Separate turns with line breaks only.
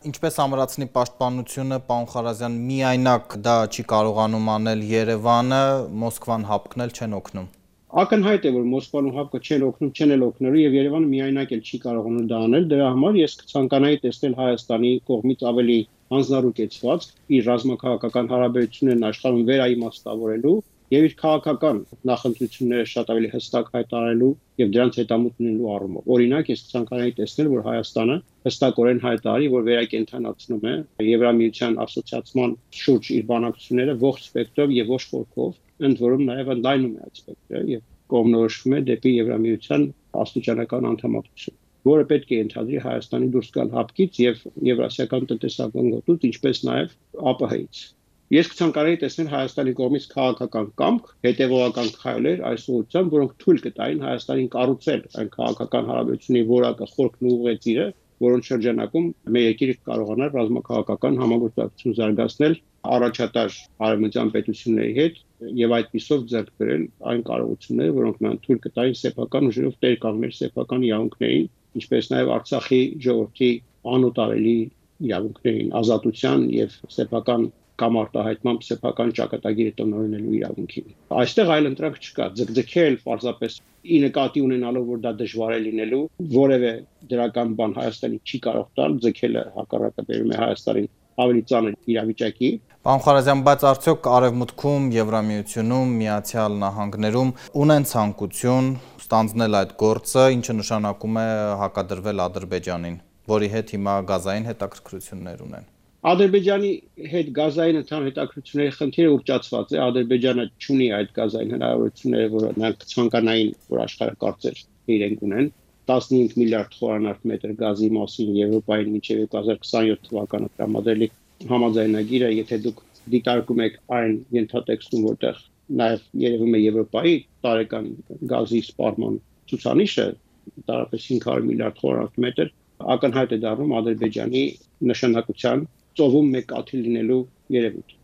Ինչպես ամրացնի պաշտպանությունը, պարոն Խարազյան, միայնակ դա չի կարողանում անել Երևանը, Մոսկվան հապկնել չեն օգնում։
Ակնհայտ է, որ Մոսկվան ու ՀԱՊԿ-ը չեն օգնում, չեն էլ օգնելու եւ Երևանը միայնակ էլ չի կարողանում դա անել։ Դրա համար ես կցանկանայի տեսնել Հայաստանի կողմից ավելի հանձնառուկեցված իր ռազմաքաղաքական հարաբերություններն աշխարհում վերաիմաստավորելու եւ իր քաղաքական նախընտրությունները շատ ավելի հստակ հայտարարելու եւ դրանց հետամուտ լինելու առումով։ Օրինակ, ես կցանկանայի տեսնել, որ Հայաստանը հստակորեն հայտարարի, որ վերակենդանացնում է Եվրամիության ասոցիացման շուրջ իր բանակցությունները ողջ սպեկտրով եւ ոչ խորքով, ընդ որում նաեւ ընդլայնում է այդ սպեկտրը եւ կողմնորոշվում է դեպի Եվրամիության աստիճանական անդամակցություն, որը պետք է ընդհանրի Հայաստանի դուրս գալ ՀԱՊԿ-ից եւ Եվրասիական տնտեսական գոտուց, ինչպես նաեւ ԱՊՀ-ից։ Ես կցանկանայի տեսնել Հայաստանի կողմից քաղաքական կամք, հետևողական քայլեր այս ուղղությամբ, որոնք թույլ կտային Հայաստանին կառուցել այն քաղաքական հարաբերությունների որակը, խորքն ու ուղղեցիրը, որոնց շրջանակում մեր երկիրը կարողանար ռազմաքաղաքական համագործակցություն զարգացնել առաջատար արևմտյան պետությունների հետ եւ այդպիսով ձեռք բերել այն կարողությունները, որոնք նրան թույլ կտային սեփական ուժերով տեր կանգնել սեփական իրավունքներին, ինչպես նաեւ Արցախի ժողովրդի անօտարելի իրավունքներին, ազատության եւ սեփական կամ արտահայտմամբ սեփական ճակատագիրը տնօրինելու իրավունքին։ Այստեղ այլ ընտրանք չկա, ձգձգել պարզապես ի նկատի ունենալով, որ դա դժվար է լինելու, որևէ դրական բան Հայաստանի չի կարող տալ, ձգելը հակառակը բերում է Հայաստանին ավելի ծանր իրավիճակի։
Պարոն Խարազյան, բայց արդյոք Արևմուտքում, Եվրամիությունում, Միացյալ Նահանգներում ունեն ցանկություն ստանձնել այդ գործը, ինչը նշանակում է հակադրվել Ադրբեջանին, որի հետ հիմա գազային հետաքրքրություններ ունեն։
Ադրբեջանի հետ գազային հետաքրքրությունների խնդիրը ուռճացված է, Ադրբեջանը չունի այդ գազային հնարավորությունները, որ նրանք ցանկանային, որ աշխարհը կարծեր իրենք ունեն։ 15 միլիարդ խորանարդ մետր գազի մասին Եվրոպային մինչև 2027 թվականը տրամադրելի համաձայնագիրը, եթե դուք դիտարկում եք այն ենթատեքստում, որտեղ նաև երևում է Եվրոպայի տարեկան գազի սպառման ցուցանիշը, տարապես 500 միլիարդ խորանարդ մետր, ակնհայտ է դառնում Ադրբեջանի նշանակության ծովում մեկ աթիլ լինելու երևույթ։